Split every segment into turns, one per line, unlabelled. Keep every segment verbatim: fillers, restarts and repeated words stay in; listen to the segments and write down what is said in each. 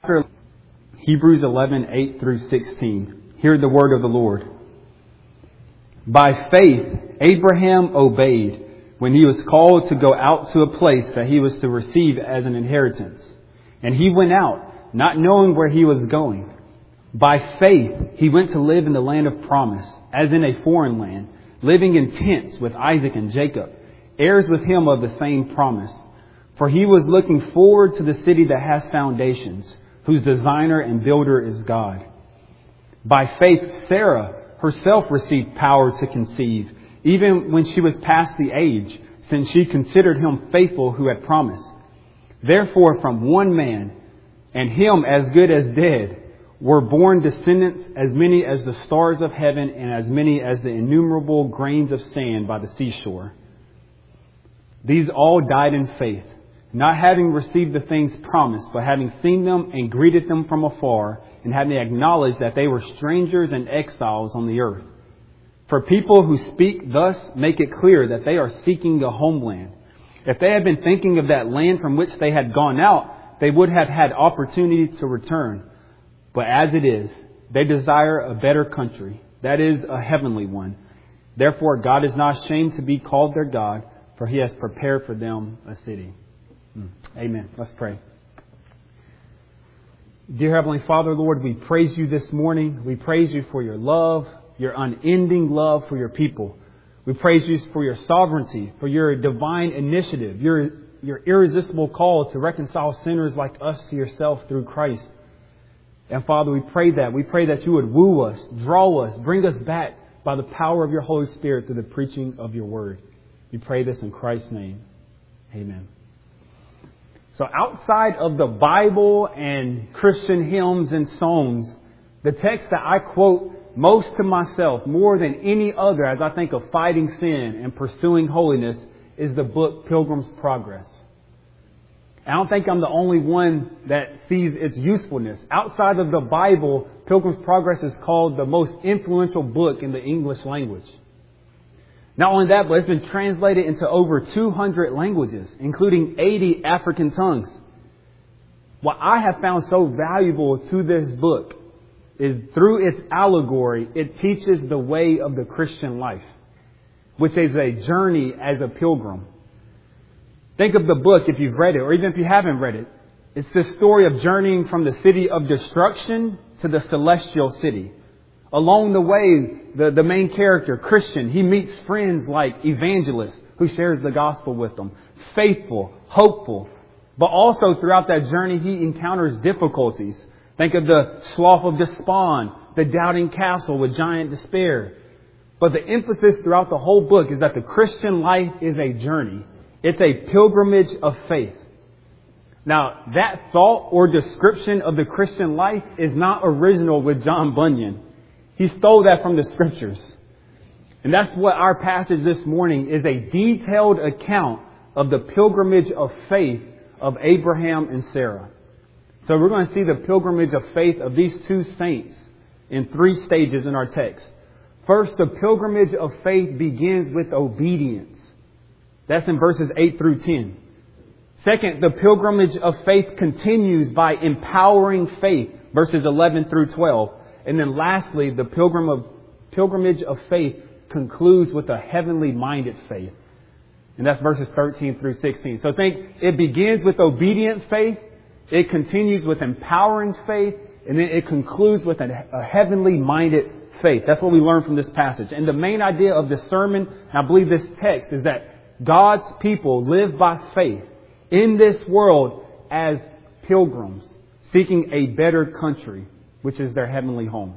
chapter Hebrews eleven, eight through sixteen. Hear the word of the Lord. By faith, Abraham obeyed when he was called to go out to a place that he was to receive as an inheritance. And he went out, not knowing where he was going. By faith, he went to live in the land of promise, as in a foreign land, living in tents with Isaac and Jacob, heirs with him of the same promise. For he was looking forward to the city that has foundations, whose designer and builder is God. By faith, Sarah herself received power to conceive, even when she was past the age, since she considered him faithful who had promised. Therefore, from one man, and him as good as dead, were born descendants as many as the stars of heaven and as many as the innumerable grains of sand by the seashore. These all died in faith, not having received the things promised, but having seen them and greeted them from afar, and having acknowledged that they were strangers and exiles on the earth. For people who speak thus make it clear that they are seeking a homeland. If they had been thinking of that land from which they had gone out, they would have had opportunity to return. But as it is, they desire a better country, that is, a heavenly one. Therefore, God is not ashamed to be called their God, for He has prepared for them a city. Amen. Let's pray. Dear Heavenly Father, Lord, we praise You this morning. We praise You for Your love, Your unending love for Your people. We praise You for Your sovereignty, for Your divine initiative, Your, your irresistible call to reconcile sinners like us to Yourself through Christ. And Father, we pray that. We pray that You would woo us, draw us, bring us back by the power of Your Holy Spirit through the preaching of Your Word. We pray this in Christ's name. Amen. So outside of the Bible and Christian hymns and songs, the text that I quote most to myself, more than any other, as I think of fighting sin and pursuing holiness, is the book Pilgrim's Progress. I don't think I'm the only one that sees its usefulness. Outside of the Bible, Pilgrim's Progress is called the most influential book in the English language. Not only that, but it's been translated into over two hundred languages, including eighty African tongues. What I have found so valuable to this book is through its allegory, it teaches the way of the Christian life, which is a journey as a pilgrim. Think of the book if you've read it, or even if you haven't read it. It's the story of journeying from the city of destruction to the celestial city. Along the way, the, the main character, Christian, he meets friends like Evangelist, who shares the gospel with them. Faithful, hopeful. But also throughout that journey, he encounters difficulties. Think of the slough of despond, the doubting castle with giant despair. But the emphasis throughout the whole book is that the Christian life is a journey. It's a pilgrimage of faith. Now, that thought or description of the Christian life is not original with John Bunyan. He stole that from the Scriptures. And that's what our passage this morning is, a detailed account of the pilgrimage of faith of Abraham and Sarah. So we're going to see the pilgrimage of faith of these two saints in three stages in our text. First, the pilgrimage of faith begins with obedience. That's in verses eight through ten. Second, the pilgrimage of faith continues by empowering faith, verses eleven through twelve. And then lastly, the pilgrim of, pilgrimage of faith concludes with a heavenly minded faith. And that's verses thirteen through sixteen. So think it begins with obedient faith. It continues with empowering faith. And then it concludes with a, a heavenly minded faith. That's what we learn from this passage. And the main idea of this sermon, and I believe this text, is that God's people live by faith in this world as pilgrims, seeking a better country, which is their heavenly home.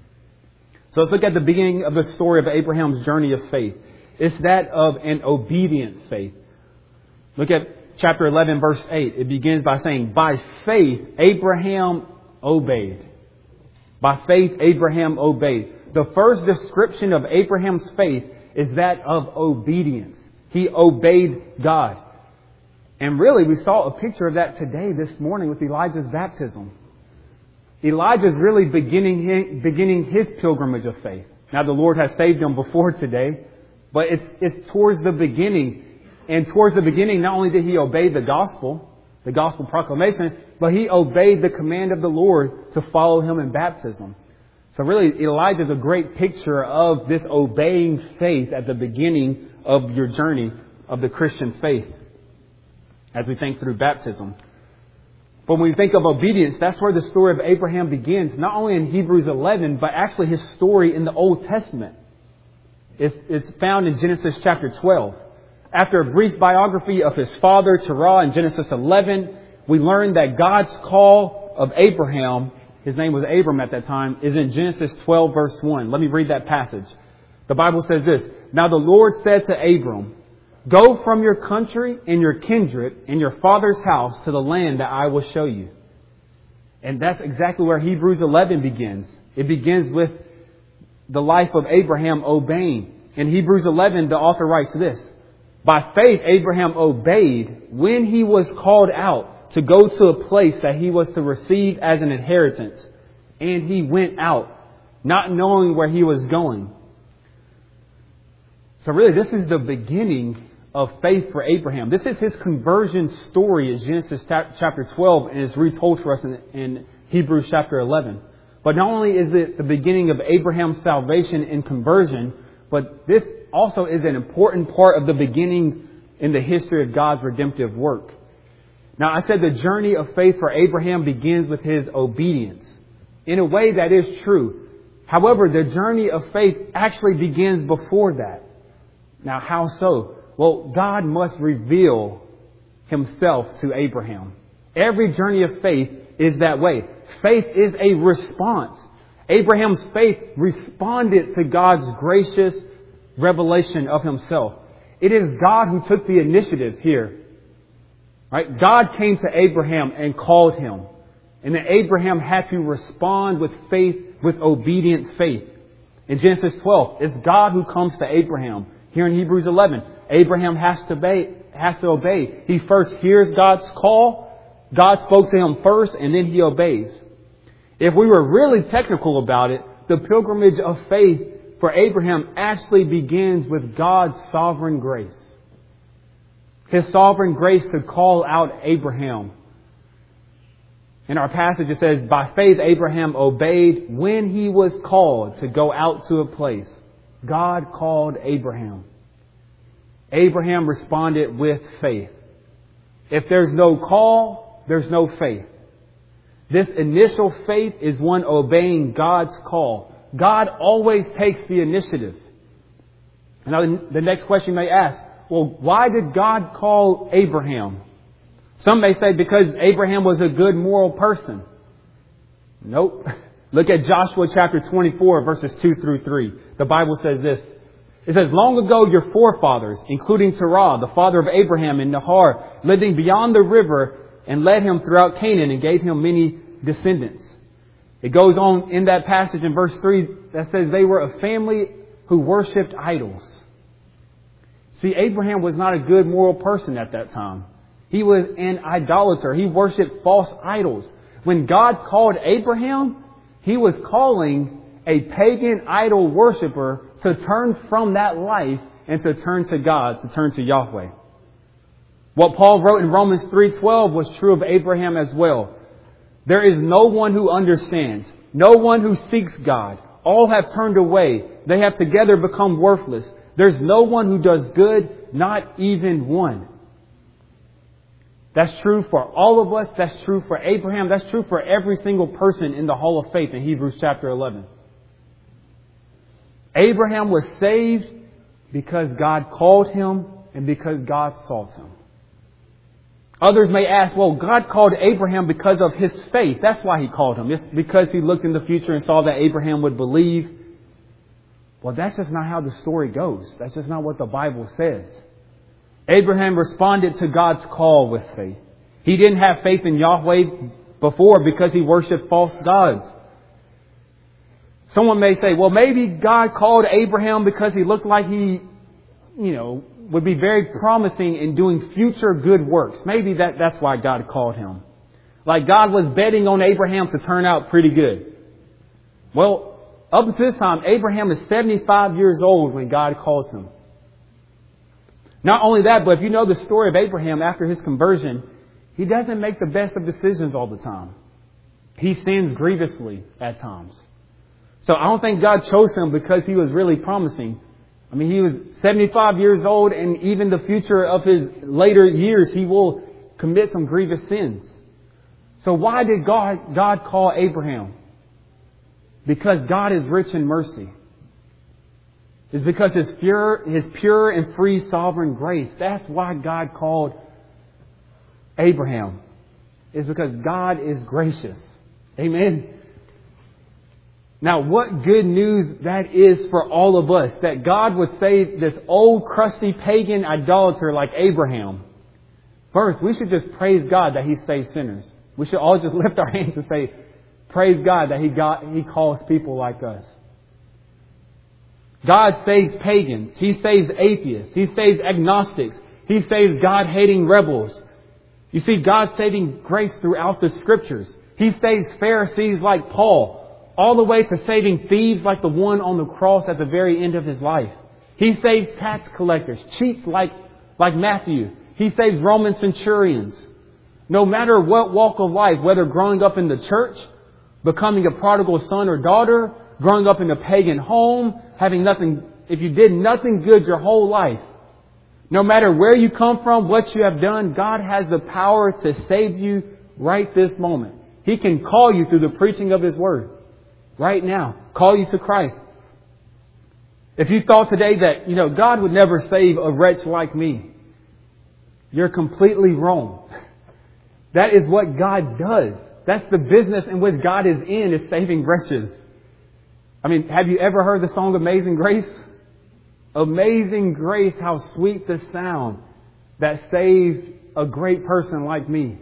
So let's look at the beginning of the story of Abraham's journey of faith. It's that of an obedient faith. Look at chapter eleven, verse eight. It begins by saying, by faith, Abraham obeyed. By faith, Abraham obeyed. The first description of Abraham's faith is that of obedience. He obeyed God. And really, we saw a picture of that today, this morning, with Elijah's baptism. Elijah's really beginning his, beginning his pilgrimage of faith. Now, the Lord has saved him before today, but it's, it's towards the beginning. And towards the beginning, not only did he obey the gospel, the gospel proclamation, but he obeyed the command of the Lord to follow him in baptism. So really, Elijah is a great picture of this obeying faith at the beginning of your journey of the Christian faith as we think through baptism. But when we think of obedience, that's where the story of Abraham begins, not only in Hebrews eleven, but actually his story in the Old Testament. It's, it's found in Genesis chapter twelve. After a brief biography of his father, Terah, in Genesis eleven, we learn that God's call of Abraham, his name was Abram at that time, is in Genesis twelve, verse one. Let me read that passage. The Bible says this, "Now the Lord said to Abram, go from your country and your kindred and your father's house to the land that I will show you." And that's exactly where Hebrews eleven begins. It begins with the life of Abraham obeying. In Hebrews eleven, the author writes this, "By faith, Abraham obeyed when he was called out to go to a place that he was to receive as an inheritance. And he went out, not knowing where he was going." So really, this is the beginning of faith for Abraham. This is his conversion story in Genesis chapter twelve and is retold for us in, in Hebrews chapter eleven. But not only is it the beginning of Abraham's salvation and conversion, but this also is an important part of the beginning in the history of God's redemptive work. Now, I said the journey of faith for Abraham begins with his obedience. In a way, that is true. However, the journey of faith actually begins before that. Now, how so? Well, God must reveal himself to Abraham. Every journey of faith is that way. Faith is a response. Abraham's faith responded to God's gracious revelation of himself. It is God who took the initiative here. Right? God came to Abraham and called him. And then Abraham had to respond with faith, with obedient faith. In Genesis twelve, it's God who comes to Abraham. Here in Hebrews eleven, Abraham has to obey. Has to obey. He first hears God's call. God spoke to him first, and then he obeys. If we were really technical about it, the pilgrimage of faith for Abraham actually begins with God's sovereign grace. His sovereign grace to call out Abraham. In our passage it says, "By faith Abraham obeyed when he was called to go out to a place." God called Abraham. Abraham responded with faith. If there's no call, there's no faith. This initial faith is one obeying God's call. God always takes the initiative. And now the next question you may ask, well, why did God call Abraham? Some may say because Abraham was a good moral person. Nope. Look at Joshua chapter twenty-four, verses two through three. The Bible says this. It says, "Long ago your forefathers, including Terah, the father of Abraham and Nahor, living beyond the river, and led him throughout Canaan and gave him many descendants." It goes on in that passage in verse three that says they were a family who worshipped idols. See, Abraham was not a good moral person at that time. He was an idolater. He worshipped false idols. When God called Abraham, he was calling a pagan idol worshiper to turn from that life and to turn to God, to turn to Yahweh. What Paul wrote in Romans three twelve was true of Abraham as well. "There is no one who understands, no one who seeks God. All have turned away. They have together become worthless. There's no one who does good, not even one." That's true for all of us. That's true for Abraham. That's true for every single person in the Hall of Faith in Hebrews chapter eleven. Abraham was saved because God called him and because God sought him. Others may ask, well, God called Abraham because of his faith. That's why he called him. It's because he looked in the future and saw that Abraham would believe. Well, that's just not how the story goes. That's just not what the Bible says. Abraham responded to God's call with faith. He didn't have faith in Yahweh before because he worshipped false gods. Someone may say, well, maybe God called Abraham because he looked like he, you know, would be very promising in doing future good works. Maybe that, that's why God called him. Like God was betting on Abraham to turn out pretty good. Well, up to this time, Abraham is seventy-five years old when God calls him. Not only that, but if you know the story of Abraham after his conversion, He doesn't make the best of decisions all the time. He sins grievously at times. So I don't think God chose him because he was really promising. I mean, he was seventy-five years old, and even the future of his later years, he will commit some grievous sins. So why did God, God call Abraham? Because God is rich in mercy. It's because his pure, his pure and free sovereign grace. That's why God called Abraham. It's because God is gracious. Amen. Now, what good news that is for all of us, that God would save this old, crusty, pagan idolater like Abraham. First, we should just praise God that He saves sinners. We should all just lift our hands and say, praise God that He got, He calls people like us. God saves pagans. He saves atheists. He saves agnostics. He saves God-hating rebels. You see God's saving grace throughout the Scriptures. He saves Pharisees like Paul, all the way to saving thieves like the one on the cross at the very end of his life. He saves tax collectors, cheats like, like Matthew. He saves Roman centurions. No matter what walk of life, whether growing up in the church, becoming a prodigal son or daughter, growing up in a pagan home, having nothing, if you did nothing good your whole life, no matter where you come from, what you have done, God has the power to save you right this moment. He can call you through the preaching of His Word. Right now. Call you to Christ. If you thought today that, you know, God would never save a wretch like me, you're completely wrong. That is what God does. That's the business in which God is in, is saving wretches. I mean, have you ever heard the song Amazing Grace? Amazing grace, how sweet the sound that saves a great person like me.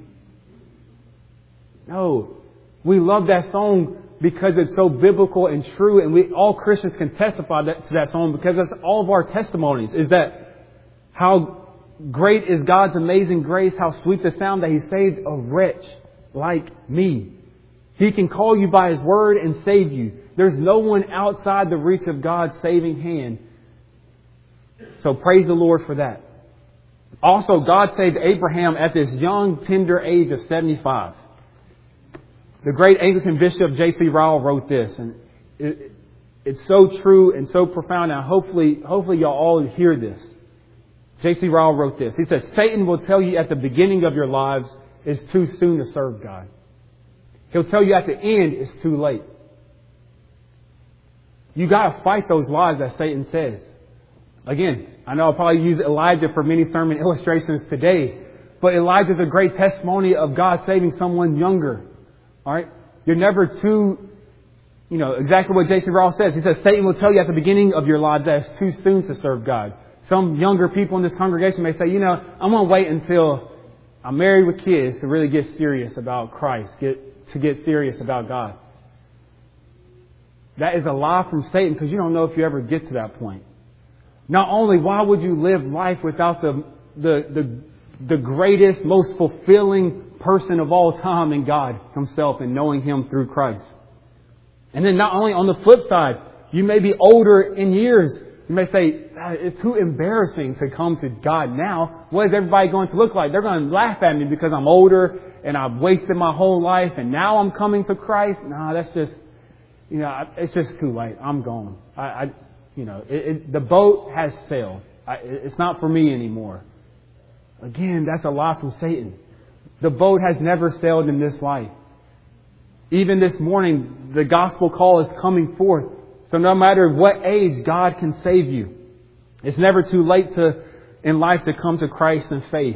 No, we love that song because it's so biblical and true, and we all Christians can testify that, to that song, because that's all of our testimonies, is that how great is God's amazing grace, how sweet the sound that He saved a wretch like me. He can call you by His Word and save you. There's no one outside the reach of God's saving hand. So praise the Lord for that. Also, God saved Abraham at this young, tender age of seventy-five. The great Anglican Bishop J C Ryle wrote this, and it, it's so true and so profound. Now, hopefully, hopefully y'all all hear this. J C Ryle wrote this. He says, Satan will tell you at the beginning of your lives it's too soon to serve God. He'll tell you at the end it's too late. You got to fight those lies that Satan says. Again, I know I'll probably use Elijah for many sermon illustrations today, but Elijah is a great testimony of God saving someone younger. All right? You're never too, you know, exactly what J C Ryle says. He says, Satan will tell you at the beginning of your lives that it's too soon to serve God. Some younger people in this congregation may say, you know, I'm going to wait until I'm married with kids to really get serious about Christ, get to get serious about God. That is a lie from Satan, because you don't know if you ever get to that point. Not only why would you live life without the, the, the, the greatest, most fulfilling person of all time in God Himself and knowing Him through Christ. And then not only on the flip side, you may be older in years. You may say, it's too embarrassing to come to God now. What is everybody going to look like? They're going to laugh at me because I'm older and I've wasted my whole life and now I'm coming to Christ. No, that's just, you know, it's just too late. I'm gone. I, I you know, it, it, the boat has sailed. I, it's not for me anymore. Again, that's a lie from Satan. The boat has never sailed in this life. Even this morning, the gospel call is coming forth. So no matter what age, God can save you. It's never too late to in life to come to Christ in faith.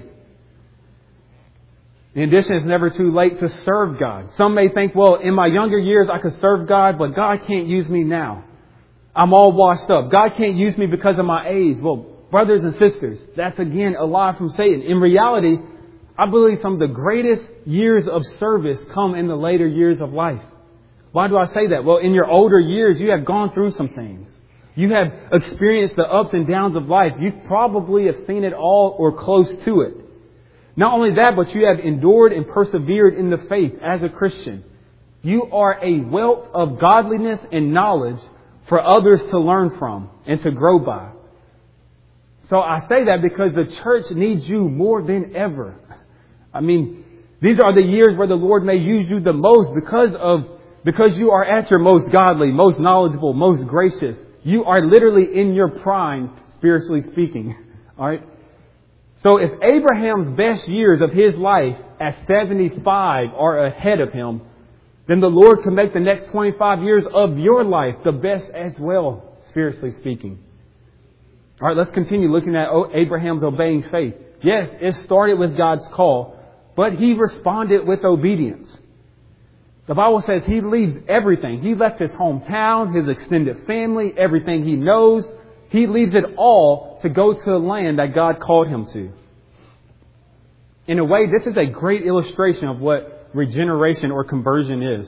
In addition, it's never too late to serve God. Some may think, well, in my younger years, I could serve God, but God can't use me now. I'm all washed up. God can't use me because of my age. Well, brothers and sisters, that's again a lie from Satan. In reality, I believe some of the greatest years of service come in the later years of life. Why do I say that? Well, in your older years, you have gone through some things. You have experienced the ups and downs of life. You probably have seen it all or close to it. Not only that, but you have endured and persevered in the faith as a Christian. You are a wealth of godliness and knowledge for others to learn from and to grow by. So I say that because the church needs you more than ever. I mean, These are the years where the Lord may use you the most because of, because you are at your most godly, most knowledgeable, most gracious. You are literally in your prime, spiritually speaking. All right. So if Abraham's best years of his life at seventy-five are ahead of him, then the Lord can make the next twenty-five years of your life the best as well, spiritually speaking. All right, let's continue looking at Abraham's obeying faith. Yes, it started with God's call, but he responded with obedience. The Bible says he leaves everything. He left his hometown, his extended family, everything he knows. He leaves it all to go to a land that God called him to. In a way, this is a great illustration of what regeneration or conversion is.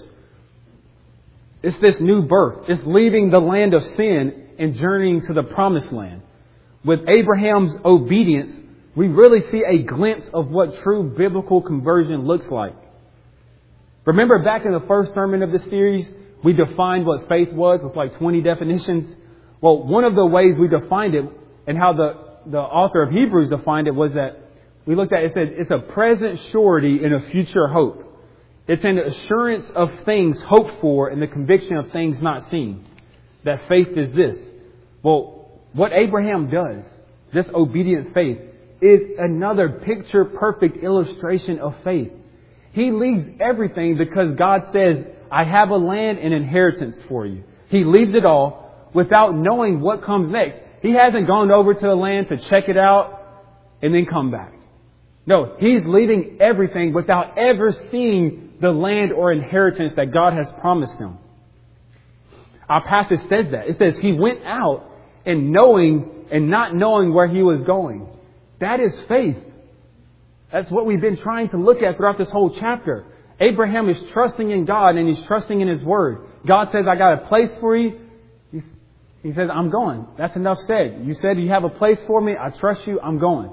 It's this new birth. It's leaving the land of sin and journeying to the promised land. With Abraham's obedience, we really see a glimpse of what true biblical conversion looks like. Remember back in the first sermon of the series, we defined what faith was with like twenty definitions. Well, one of the ways we defined it and how the, the author of Hebrews defined it was that we looked at it, it said it's a present surety in a future hope. It's an assurance of things hoped for and the conviction of things not seen. That faith is this. Well, what Abraham does, this obedient faith, is another picture perfect illustration of faith. He leaves everything because God says, I have a land and inheritance for you. He leaves it all without knowing what comes next. He hasn't gone over to the land to check it out and then come back. No, he's leaving everything without ever seeing the land or inheritance that God has promised him. Our passage says that. It says he went out and knowing and not knowing where he was going. That is faith. That's what we've been trying to look at throughout this whole chapter. Abraham is trusting in God and he's trusting in His Word. God says, I got a place for you. He, he says, I'm going. That's enough said. You said you have a place for me. I trust you. I'm going.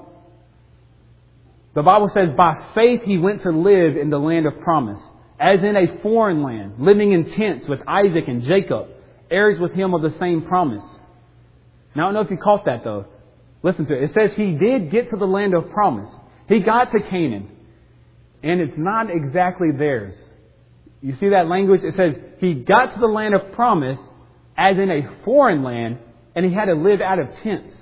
The Bible says, by faith he went to live in the land of promise, as in a foreign land, living in tents with Isaac and Jacob, heirs with him of the same promise. Now, I don't know if you caught that, though. Listen to it. It says he did get to the land of promise. He got to Canaan, and it's not exactly theirs. You see that language? It says he got to the land of promise as in a foreign land, and he had to live out of tents.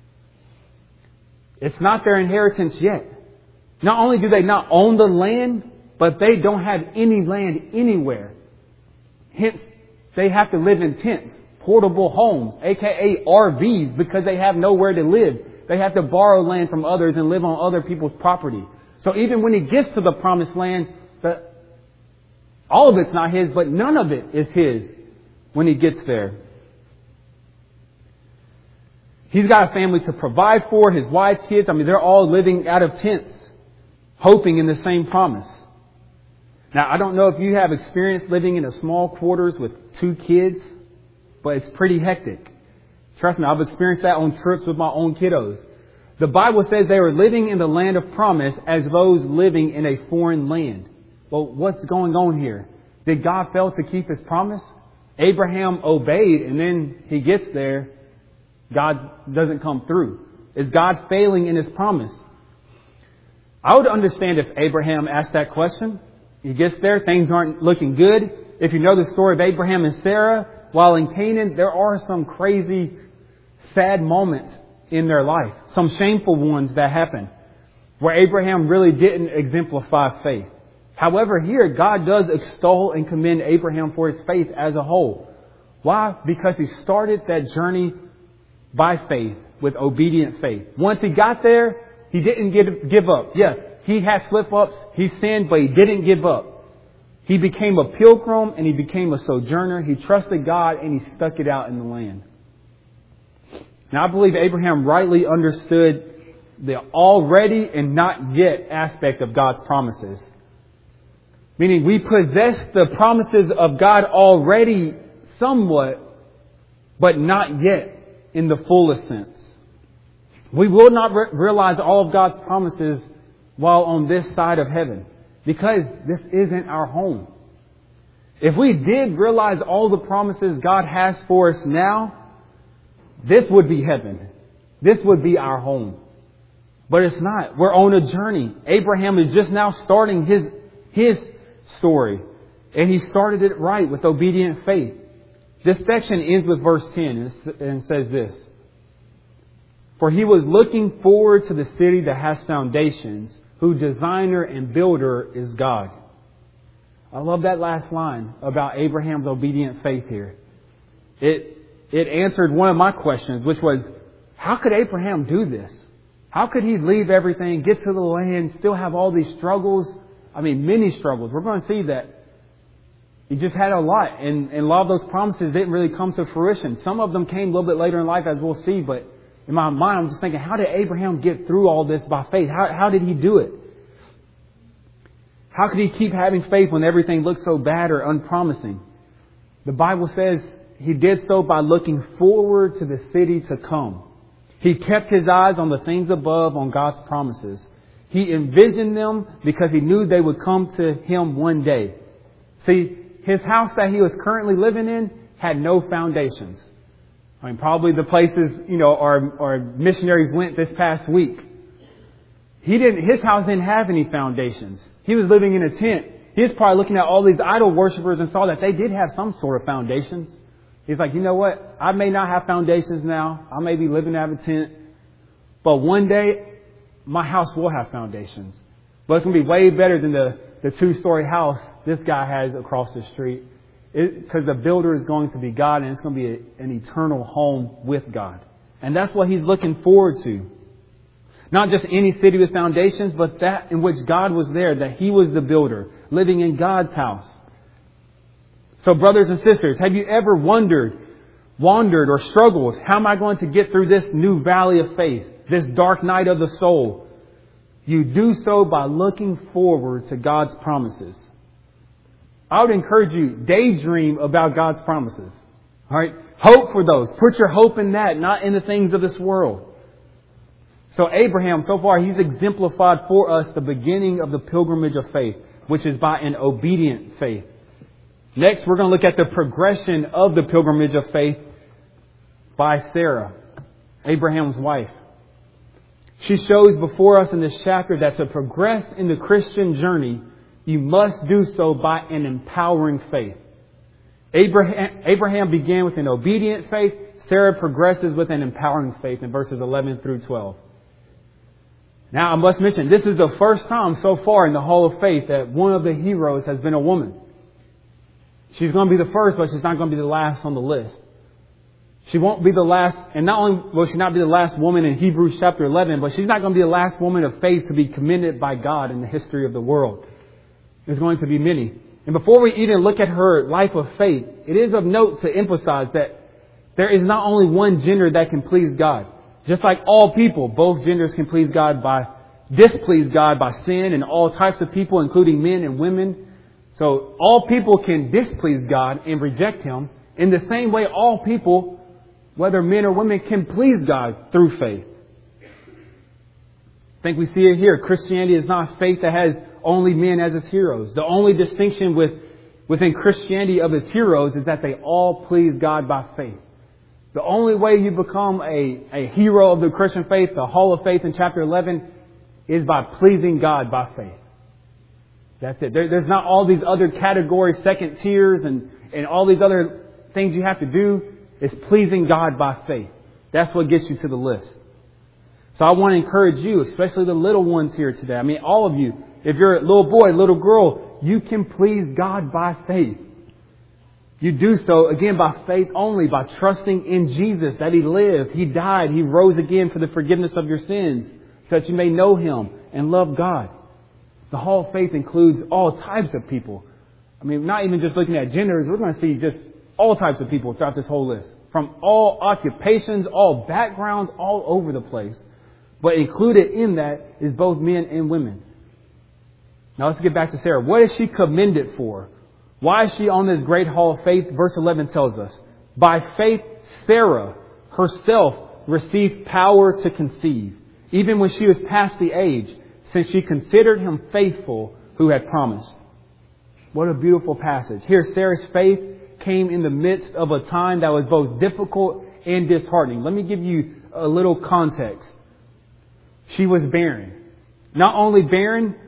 It's not their inheritance yet. Not only do they not own the land, but they don't have any land anywhere. Hence, they have to live in tents, portable homes, aka R Vs, because they have nowhere to live. They have to borrow land from others and live on other people's property. So even when he gets to the promised land, the, all of it's not his, but none of it is his when he gets there. He's got a family to provide for, his wife, kids. I mean, they're all living out of tents, hoping in the same promise. Now, I don't know if you have experience living in a small quarters with two kids, but it's pretty hectic. Trust me, I've experienced that on trips with my own kiddos. The Bible says they were living in the land of promise as those living in a foreign land. Well, what's going on here? Did God fail to keep His promise? Abraham obeyed, and then he gets there, God doesn't come through. Is God failing in His promise? I would understand if Abraham asked that question. He gets there, things aren't looking good. If you know the story of Abraham and Sarah, while in Canaan, there are some crazy, sad moments in their life. Some shameful ones that happen where Abraham really didn't exemplify faith. However, here, God does extol and commend Abraham for his faith as a whole. Why? Because he started that journey by faith, with obedient faith. Once he got there, he didn't give, give up. Yeah, he had slip-ups, he sinned, but he didn't give up. He became a pilgrim and he became a sojourner. He trusted God and he stuck it out in the land. Now, I believe Abraham rightly understood the already and not yet aspect of God's promises. Meaning we possess the promises of God already somewhat, but not yet in the fullest sense. We will not re- realize all of God's promises while on this side of heaven, because this isn't our home. If we did realize all the promises God has for us now, this would be heaven. This would be our home. But it's not. We're on a journey. Abraham is just now starting his his story. And he started it right with obedient faith. This section ends with verse ten and says this. For he was looking forward to the city that has foundations, whose designer and builder is God. I love that last line about Abraham's obedient faith here. It, it answered one of my questions, which was, how could Abraham do this? How could he leave everything, get to the land, still have all these struggles? I mean, many struggles. We're going to see that he just had a lot. And, and a lot of those promises didn't really come to fruition. Some of them came a little bit later in life, as we'll see. But in my mind, I'm just thinking, how did Abraham get through all this by faith? How, how did he do it? How could he keep having faith when everything looked so bad or unpromising? The Bible says he did so by looking forward to the city to come. He kept his eyes on the things above, on God's promises. He envisioned them because he knew they would come to him one day. See, his house that he was currently living in had no foundations. I mean, probably the places, you know, our, our missionaries went this past week. He didn't, his house didn't have any foundations. He was living in a tent. He was probably looking at all these idol worshipers and saw that they did have some sort of foundations. He's like, you know what? I may not have foundations now. I may be living out of a tent. But one day, my house will have foundations. But it's going to be way better than the, the two-story house this guy has across the street. Because the builder is going to be God, and it's going to be a, an eternal home with God. And that's what he's looking forward to. Not just any city with foundations, but that in which God was there, that he was the builder, living in God's house. So brothers and sisters, have you ever wondered, wandered or struggled? How am I going to get through this new valley of faith, this dark night of the soul? You do so by looking forward to God's promises. I would encourage you, daydream about God's promises. All right? Hope for those. Put your hope in that, not in the things of this world. So Abraham, so far, he's exemplified for us the beginning of the pilgrimage of faith, which is by an obedient faith. Next, we're going to look at the progression of the pilgrimage of faith by Sarah, Abraham's wife. She shows before us in this chapter that to progress in the Christian journey, you must do so by an empowering faith. Abraham, Abraham began with an obedient faith. Sarah progresses with an empowering faith in verses eleven through twelve. Now, I must mention, this is the first time so far in the Hall of Faith that one of the heroes has been a woman. She's going to be the first, but she's not going to be the last on the list. She won't be the last, and not only will she not be the last woman in Hebrews chapter eleven, but she's not going to be the last woman of faith to be commended by God in the history of the world. There's going to be many. And before we even look at her life of faith, it is of note to emphasize that there is not only one gender that can please God. Just like all people, both genders can please God by, displease God by sin, and all types of people, including men and women. So all people can displease God and reject Him. In the same way, all people, whether men or women, can please God through faith. I think we see it here. Christianity is not faith that has only men as its heroes. The only distinction with, within Christianity of its heroes is that they all please God by faith. The only way you become a, a hero of the Christian faith, the Hall of Faith in chapter eleven, is by pleasing God by faith. That's it. There, there's not all these other categories, second tiers, and, and all these other things you have to do. It's pleasing God by faith. That's what gets you to the list. So I want to encourage you, especially the little ones here today. I mean, all of you. If you're a little boy, little girl, you can please God by faith. You do so, again, by faith only, by trusting in Jesus, that He lived, He died, He rose again for the forgiveness of your sins, so that you may know Him and love God. The Hall of Faith includes all types of people. I mean, not even just looking at genders, we're going to see just all types of people throughout this whole list. From all occupations, all backgrounds, all over the place. But included in that is both men and women. Now let's get back to Sarah. What is she commended for? Why is she on this great Hall of Faith? Verse eleven tells us, by faith, Sarah herself received power to conceive, even when she was past the age, since she considered Him faithful who had promised. What a beautiful passage. Here, Sarah's faith came in the midst of a time that was both difficult and disheartening. Let me give you a little context. She was barren. Not only barren,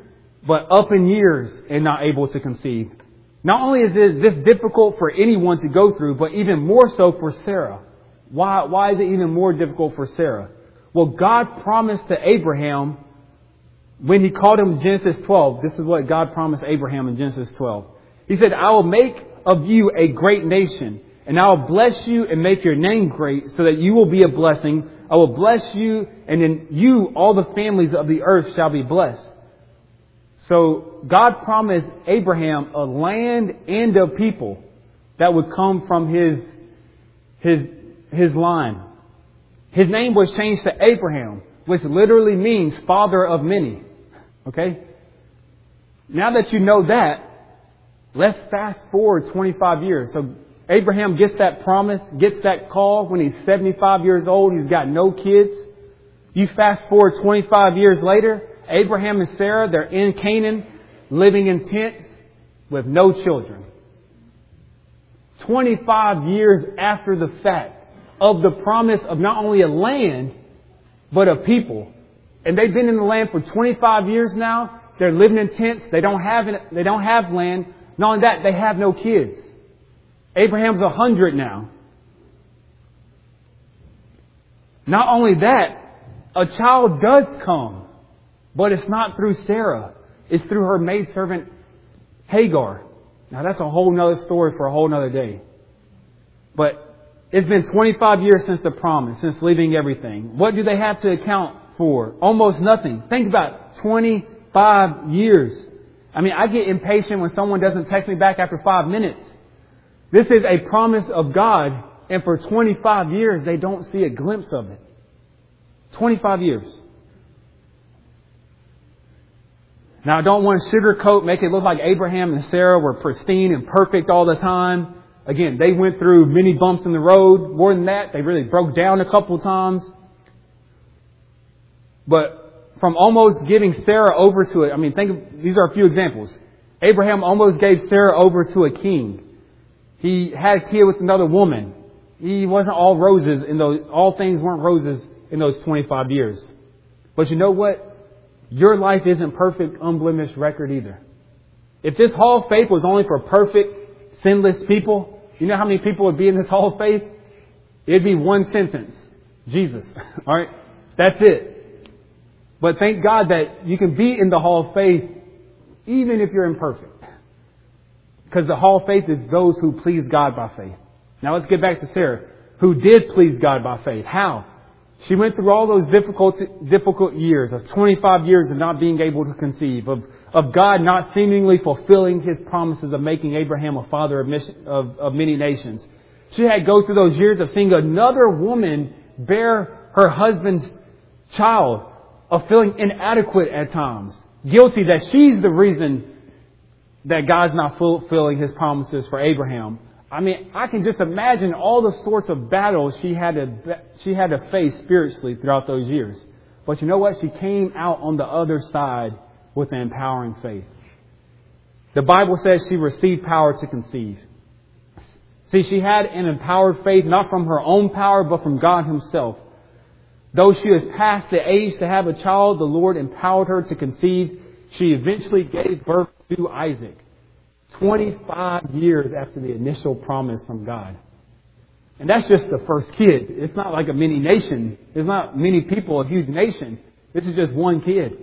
but up in years and not able to conceive. Not only is this difficult for anyone to go through, but even more so for Sarah. Why, why is it even more difficult for Sarah? Well, God promised to Abraham when He called him in Genesis twelve. This is what God promised Abraham in Genesis twelve. He said, I will make of you a great nation, and I will bless you and make your name great so that you will be a blessing. I will bless you, and in you all the families of the earth shall be blessed. So God promised Abraham a land and a people that would come from his, his, his line. His name was changed to Abraham, which literally means father of many. Okay? Now that you know that, let's fast forward twenty-five years. So Abraham gets that promise, gets that call when he's seventy-five years old. He's got no kids. You fast forward twenty-five years later, Abraham and Sarah, they're in Canaan, living in tents with no children. twenty-five years after the fact of the promise of not only a land, but a people. And they've been in the land for twenty-five years now. They're living in tents. They don't have, they don't have land. Not only that, they have no kids. Abraham's a hundred now. Not only that, a child does come. But it's not through Sarah. It's through her maidservant Hagar. Now that's a whole nother story for a whole nother day. But it's been twenty-five years since the promise, since leaving everything. What do they have to account for? Almost nothing. Think about it. twenty-five years. I mean, I get impatient when someone doesn't text me back after five minutes. This is a promise of God, and for twenty-five years, they don't see a glimpse of it. twenty-five years. Now, I don't want to sugarcoat, make it look like Abraham and Sarah were pristine and perfect all the time. Again, they went through many bumps in the road. More than that, they really broke down a couple times. But from almost giving Sarah over to it, I mean, think of, these are a few examples. Abraham almost gave Sarah over to a king. He had a kid with another woman. He wasn't all roses in those, all things weren't roses in those twenty-five years. But you know what? Your life isn't perfect, unblemished record either. If this hall of faith was only for perfect, sinless people, you know how many people would be in this hall of faith? It'd be one sentence. Jesus. All right? That's it. But thank God that you can be in the hall of faith even if you're imperfect. Because the hall of faith is those who please God by faith. Now let's get back to Sarah, who did please God by faith. How? She went through all those difficult, difficult years of twenty-five years of not being able to conceive, of, of God not seemingly fulfilling His promises of making Abraham a father of, mission, of, of many nations. She had to go through those years of seeing another woman bear her husband's child, of feeling inadequate at times, guilty that she's the reason that God's not fulfilling His promises for Abraham. I mean, I can just imagine all the sorts of battles she had to she had to face spiritually throughout those years. But you know what? She came out on the other side with an empowering faith. The Bible says she received power to conceive. See, she had an empowered faith, not from her own power, but from God Himself. Though she was past the age to have a child, the Lord empowered her to conceive. She eventually gave birth to Isaac. twenty-five years after the initial promise from God. And that's just the first kid. It's not like a mini nation. There's not many people, a huge nation. This is just one kid.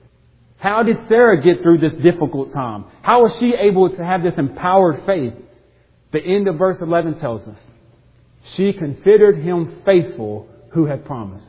How did Sarah get through this difficult time? How was she able to have this empowered faith? The end of verse eleven tells us, she considered him faithful who had promised.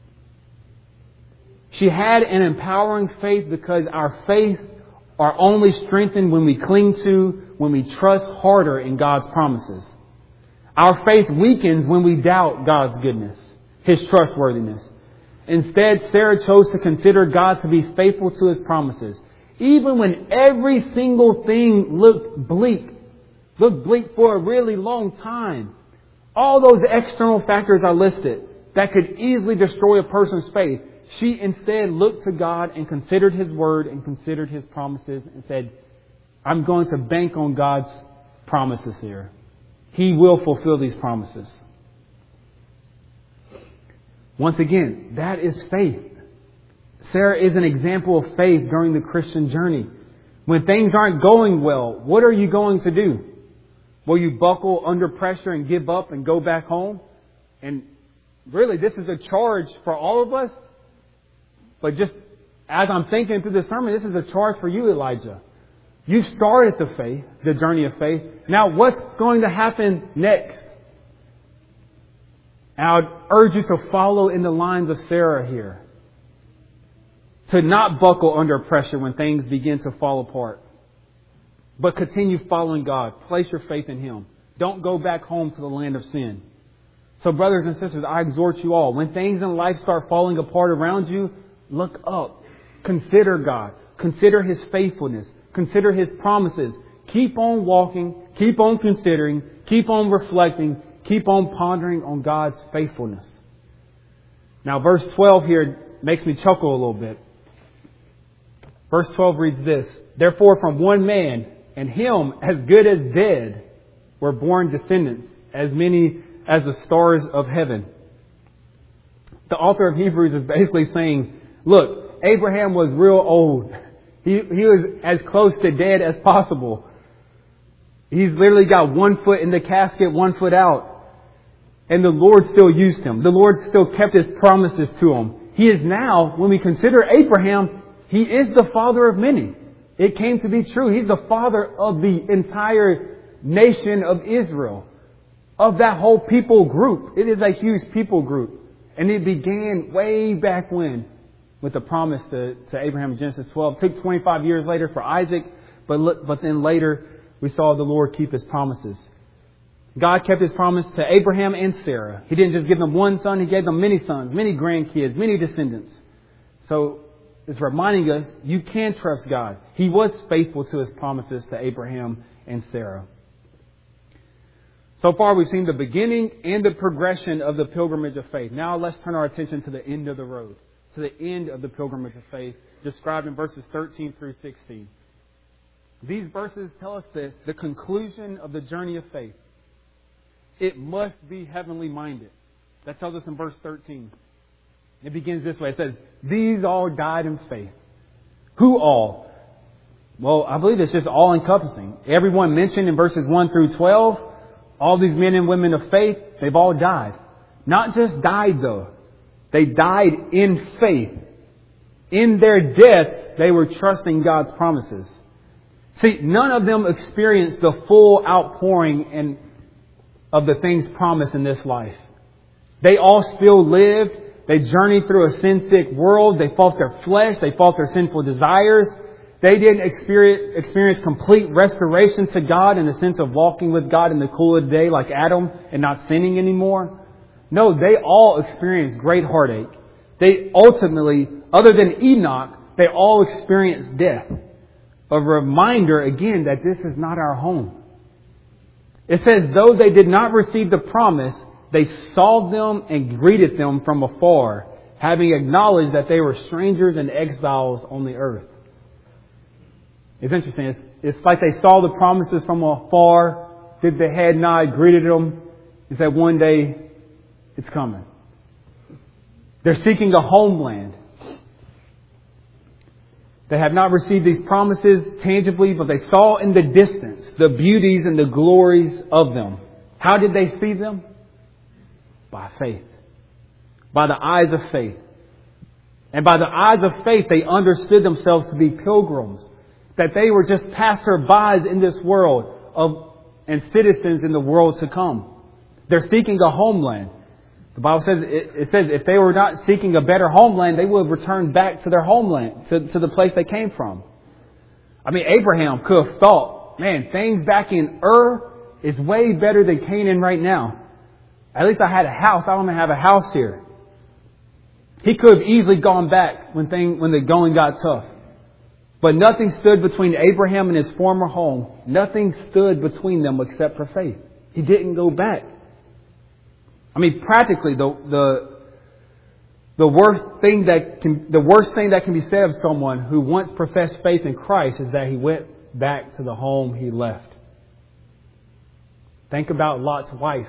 She had an empowering faith because our faith are only strengthened when we cling to, when we trust harder in God's promises. Our faith weakens when we doubt God's goodness, His trustworthiness. Instead, Sarah chose to consider God to be faithful to His promises. Even when every single thing looked bleak, looked bleak for a really long time. All those external factors I listed that could easily destroy a person's faith. She instead looked to God and considered His word and considered His promises and said, I'm going to bank on God's promises here. He will fulfill these promises. Once again, that is faith. Sarah is an example of faith during the Christian journey. When things aren't going well, what are you going to do? Will you buckle under pressure and give up and go back home? And really, this is a charge for all of us. But just as I'm thinking through the sermon, this is a charge for you, Elijah. You started the faith, the journey of faith. Now, what's going to happen next? And I would urge you to follow in the lines of Sarah here. To not buckle under pressure when things begin to fall apart. But continue following God. Place your faith in Him. Don't go back home to the land of sin. So brothers and sisters, I exhort you all, when things in life start falling apart around you, look up. Consider God. Consider His faithfulness. Consider His promises. Keep on walking. Keep on considering. Keep on reflecting. Keep on pondering on God's faithfulness. Now verse twelve here makes me chuckle a little bit. Verse twelve reads this: Therefore from one man, and him as good as dead, were born descendants, as many as the stars of heaven. The author of Hebrews is basically saying, look, Abraham was real old. He, he was as close to dead as possible. He's literally got one foot in the casket, one foot out. And the Lord still used him. The Lord still kept His promises to him. He is now, when we consider Abraham, he is the father of many. It came to be true. He's the father of the entire nation of Israel. Of that whole people group. It is a huge people group. And it began way back when with the promise to, to Abraham in Genesis twelve. It took twenty-five years later for Isaac. But, but then later we saw the Lord keep His promises. God kept His promise to Abraham and Sarah. He didn't just give them one son. He gave them many sons, many grandkids, many descendants. So it's reminding us you can trust God. He was faithful to His promises to Abraham and Sarah. So far we've seen the beginning and the progression of the pilgrimage of faith. Now let's turn our attention to the end of the road. To the end of the pilgrimage of faith, described in verses thirteen through sixteen. These verses tell us this, the conclusion of the journey of faith. It must be heavenly minded. That tells us in verse thirteen. It begins this way. It says, these all died in faith. Who all? Well, I believe it's just all encompassing. Everyone mentioned in verses one through twelve, all these men and women of faith, they've all died. Not just died though. They died in faith. In their deaths, they were trusting God's promises. See, none of them experienced the full outpouring and of the things promised in this life. They all still lived. They journeyed through a sin-sick world. They fought their flesh. They fought their sinful desires. They didn't experience, experience complete restoration to God in the sense of walking with God in the cool of the day like Adam and not sinning anymore. No, they all experienced great heartache. They ultimately, other than Enoch, they all experienced death. A reminder again that this is not our home. It says, though they did not receive the promise, they saw them and greeted them from afar, having acknowledged that they were strangers and exiles on the earth. It's interesting. It's, it's like they saw the promises from afar, did the head nod, greeted them, and said, one day it's coming. They're seeking a homeland. They have not received these promises tangibly, but they saw in the distance the beauties and the glories of them. How did they see them? By faith. By the eyes of faith. And by the eyes of faith, they understood themselves to be pilgrims. That they were just passerbys in this world of, and citizens in the world to come. They're seeking a homeland. The Bible says, it, it says if they were not seeking a better homeland, they would have returned back to their homeland, to, to the place they came from. I mean, Abraham could have thought, man, things back in Ur is way better than Canaan right now. At least I had a house. I don't even have a house here. He could have easily gone back when thing, when the going got tough. But nothing stood between Abraham and his former home. Nothing stood between them except for faith. He didn't go back. I mean, practically, the the the worst thing that can the worst thing that can be said of someone who once professed faith in Christ is that he went back to the home he left. Think about Lot's wife.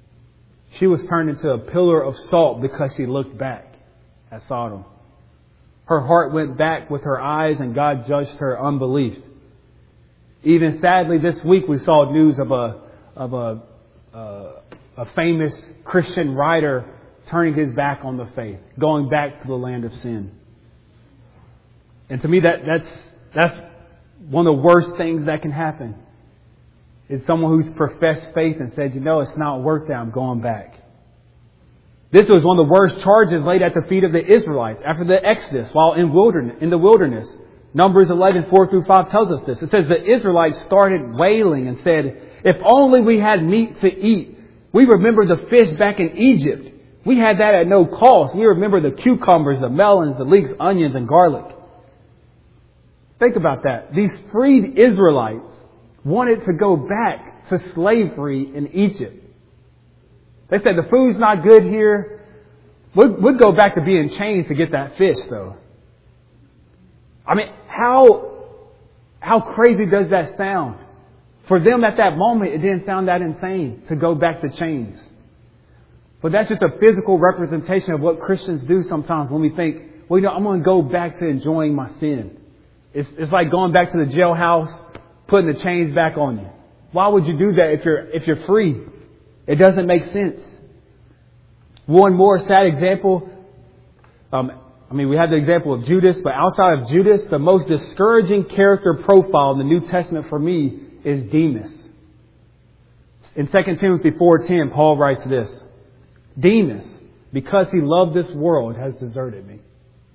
She was turned into a pillar of salt because she looked back at Sodom. Her heart went back with her eyes and God judged her unbelief. Even sadly this week we saw news of a, of a, uh, a famous Christian writer turning his back on the faith, going back to the land of sin. And to me that, that's, that's one of the worst things that can happen. Is someone who's professed faith and said, you know, it's not worth it, I'm going back. This was one of the worst charges laid at the feet of the Israelites after the Exodus while in wilderness, in the wilderness. Numbers eleven, four through five tells us this. It says the Israelites started wailing and said, if only we had meat to eat. We remember the fish back in Egypt. We had that at no cost. We remember the cucumbers, the melons, the leeks, onions, and garlic. Think about that. These freed Israelites wanted to go back to slavery in Egypt. They said the food's not good here. We'd, we'd go back to being chained to get that fish, though. I mean, how how crazy does that sound? For them at that moment, it didn't sound that insane to go back to chains. But that's just a physical representation of what Christians do sometimes when we think, well, you know, I'm going to go back to enjoying my sin. It's, it's like going back to the jailhouse, putting the chains back on you. Why would you do that if you're if you're free? It doesn't make sense. One more sad example. Um, I mean, we have the example of Judas, but outside of Judas, the most discouraging character profile in the New Testament for me is Demas. In Second Timothy four ten, Paul writes this: Demas, because he loved this world, has deserted me.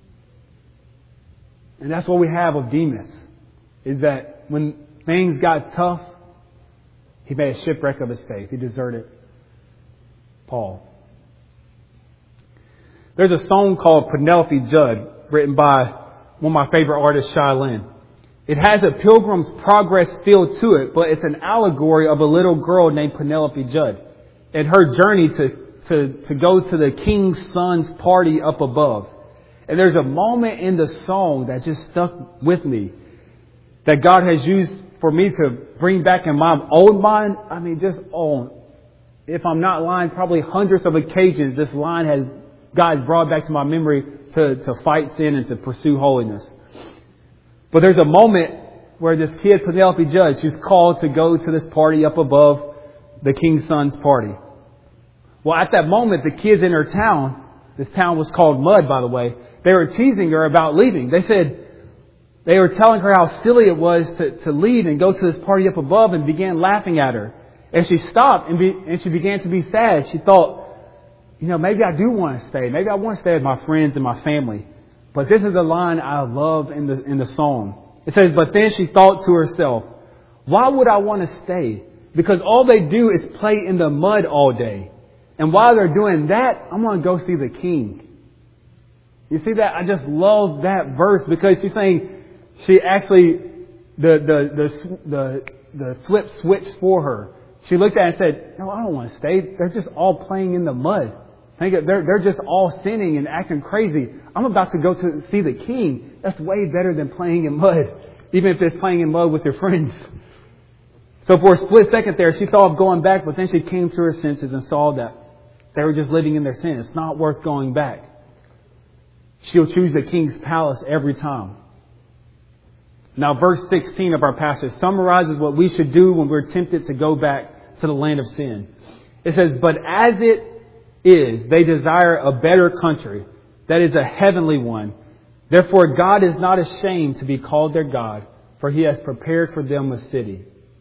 And that's what we have of Demas, is that when things got tough, he made a shipwreck of his faith. He deserted Paul. There's a song called Penelope Judd, written by one of my favorite artists, Shai Linne. It has a Pilgrim's Progress feel to it, but it's an allegory of a little girl named Penelope Judd and her journey to, to, to go to the king's son's party up above. And there's a moment in the song that just stuck with me that God has used for me to bring back in my own mind. I mean, just on, if I'm not lying, probably hundreds of occasions this line has God brought back to my memory to, to fight sin and to pursue holiness. But there's a moment where this kid, Penelope Judd, she's called to go to this party up above the king's son's party. Well, at that moment, the kids in her town, this town was called Mud, by the way, they were teasing her about leaving. They said, they were telling her how silly it was to, to leave and go to this party up above, and began laughing at her. And she stopped and, be, and she began to be sad. She thought, you know, maybe I do want to stay. Maybe I want to stay with my friends and my family. But this is the line I love in the in the song. It says, but then she thought to herself, why would I want to stay? Because all they do is play in the mud all day. And while they're doing that, I'm going to go see the king. You see that? I just love that verse because she's saying she actually, the, the, the, the, the flip switched for her. She looked at it and said, no, I don't want to stay. They're just all playing in the mud. Think of, they're, they're just all sinning and acting crazy. I'm about to go to see the king. That's way better than playing in mud, even if it's playing in mud with your friends. So for a split second there, she thought of going back, but then she came to her senses and saw that they were just living in their sin. It's not worth going back. She'll choose the king's palace every time. Now, verse sixteen of our passage summarizes what we should do when we're tempted to go back to the land of sin. It says, but as it is, they desire a better country, that is a heavenly one. Therefore, God is not ashamed to be called their God, for He has prepared for them a city.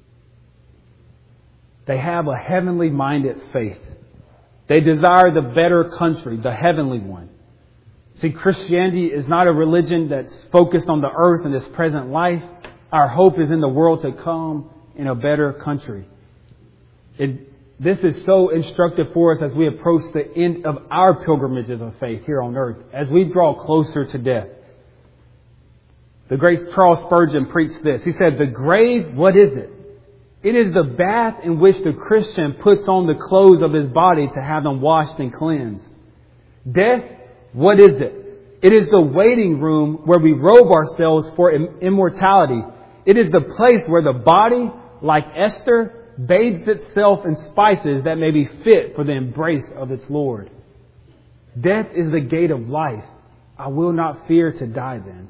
They have a heavenly minded faith. They desire the better country, the heavenly one. See, Christianity is not a religion that's focused on the earth and this present life. Our hope is in the world to come, in a better country. It, this is so instructive for us as we approach the end of our pilgrimages of faith here on earth, as we draw closer to death. The great Charles Spurgeon preached this. He said, the grave, what is it? It is the bath in which the Christian puts on the clothes of his body to have them washed and cleansed. Death, what is it? It is the waiting room where we robe ourselves for immortality. It is the place where the body, like Esther, bathes itself in spices that may be fit for the embrace of its Lord. Death is the gate of life. I will not fear to die then.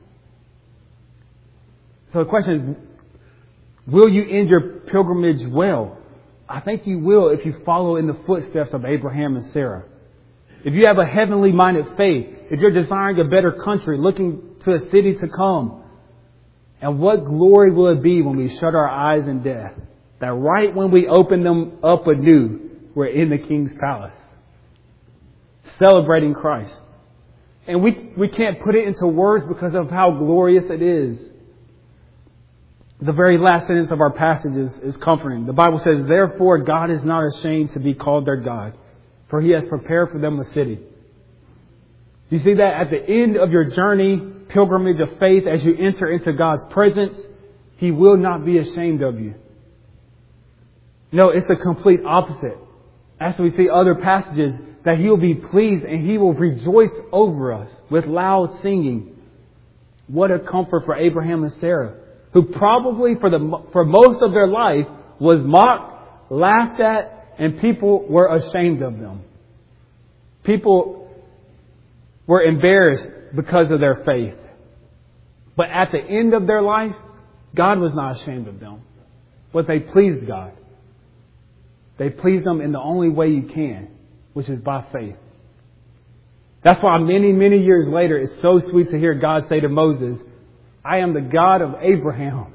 So the question is, will you end your pilgrimage well? I think you will if you follow in the footsteps of Abraham and Sarah. If you have a heavenly minded faith, if you're desiring a better country, looking to a city to come. And what glory will it be when we shut our eyes in death? That right when we open them up anew, we're in the King's palace, celebrating Christ. And we, we can't put it into words because of how glorious it is. The very last sentence of our passage is, is comforting. The Bible says, therefore God is not ashamed to be called their God, for He has prepared for them a city. You see that at the end of your journey, pilgrimage of faith, as you enter into God's presence, He will not be ashamed of you. No, it's the complete opposite. As we see other passages, that He will be pleased and He will rejoice over us with loud singing. What a comfort for Abraham and Sarah, who probably for the for most of their life was mocked, laughed at, and people were ashamed of them. People were embarrassed because of their faith. But at the end of their life, God was not ashamed of them. But they pleased God. They pleased Him in the only way you can, which is by faith. That's why many, many years later, it's so sweet to hear God say to Moses, I am the God of Abraham.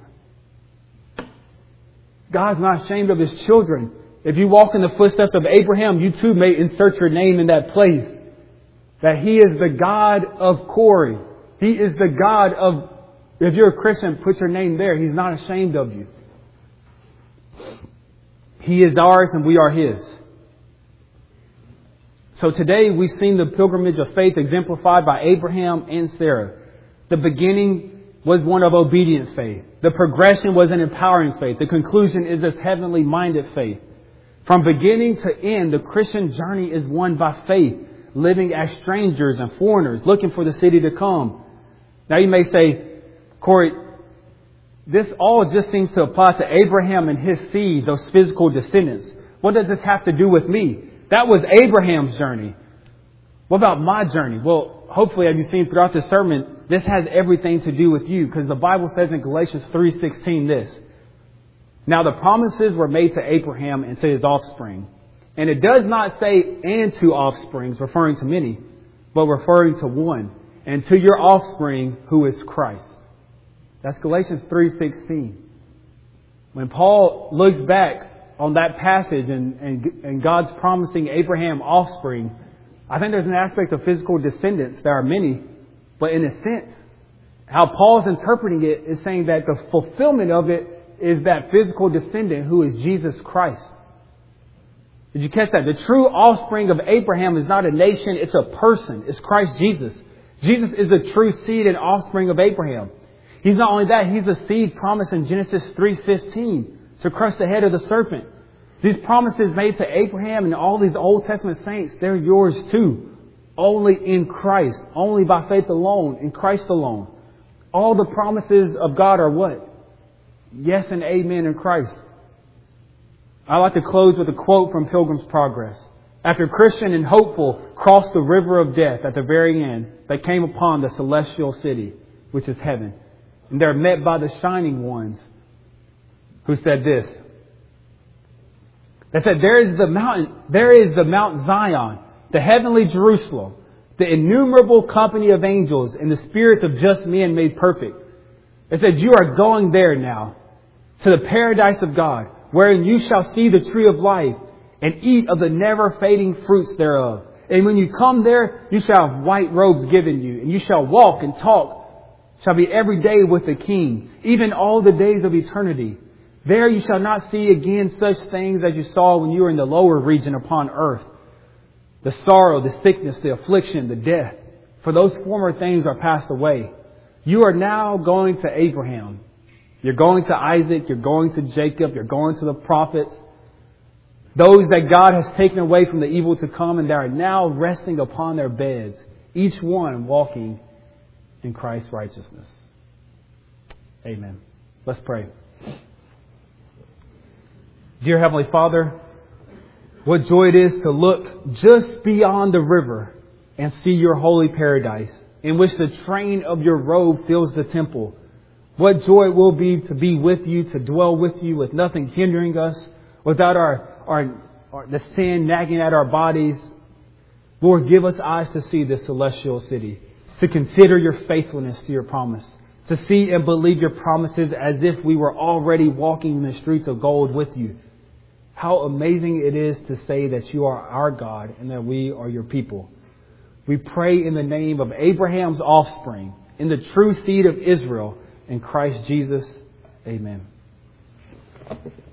God's not ashamed of His children. If you walk in the footsteps of Abraham, you too may insert your name in that place. That He is the God of Corey. He is the God of, if you're a Christian, put your name there. He's not ashamed of you. He is ours and we are His. So today we've seen the pilgrimage of faith exemplified by Abraham and Sarah. The beginning was one of obedient faith. The progression was an empowering faith. The conclusion is this heavenly minded faith. From beginning to end, the Christian journey is one by faith, living as strangers and foreigners, looking for the city to come. Now you may say, Corey, this all just seems to apply to Abraham and his seed, those physical descendants. What does this have to do with me? That was Abraham's journey. What about my journey? Well, hopefully, as you've seen throughout this sermon, this has everything to do with you, because the Bible says in Galatians three sixteen this. Now the promises were made to Abraham and to his offspring. And it does not say and to offsprings, referring to many, but referring to one, and to your offspring who is Christ. That's Galatians three sixteen. When Paul looks back on that passage and, and, and God's promising Abraham offspring, I think there's an aspect of physical descendants. There are many, but in a sense, how Paul's interpreting it is saying that the fulfillment of it is that physical descendant who is Jesus Christ. Did you catch that? The true offspring of Abraham is not a nation, it's a person. It's Christ Jesus. Jesus is the true seed and offspring of Abraham. He's not only that, He's the seed promised in Genesis three fifteen to crush the head of the serpent. These promises made to Abraham and all these Old Testament saints, they're yours too. Only in Christ. Only by faith alone. In Christ alone. All the promises of God are what? Yes and amen in Christ. I like to close with a quote from Pilgrim's Progress. After Christian and hopeful crossed the river of death at the very end, they came upon the celestial city, which is heaven. And they're met by the shining ones who said this. They said, there is the mountain, there is the Mount Zion, the heavenly Jerusalem, the innumerable company of angels and the spirits of just men made perfect. They said, you are going there now to the paradise of God, wherein you shall see the tree of life and eat of the never fading fruits thereof. And when you come there, you shall have white robes given you, and you shall walk and talk, shall be every day with the King, even all the days of eternity. There you shall not see again such things as you saw when you were in the lower region upon earth. The sorrow, the sickness, the affliction, the death. For those former things are passed away. You are now going to Abraham. You're going to Isaac. You're going to Jacob. You're going to the prophets. Those that God has taken away from the evil to come, and they are now resting upon their beds. Each one walking in Christ's righteousness. Amen. Let's pray. Dear Heavenly Father, what joy it is to look just beyond the river and see your holy paradise. in which the train of your robe fills the temple. What joy it will be to be with you, to dwell with you, with nothing hindering us, without our, our, our the sin nagging at our bodies. Lord, give us eyes to see this celestial city, to consider your faithfulness to your promise, to see and believe your promises as if we were already walking in the streets of gold with you. How amazing it is to say that you are our God and that we are your people. We pray in the name of Abraham's offspring, in the true seed of Israel, in Christ Jesus. Amen.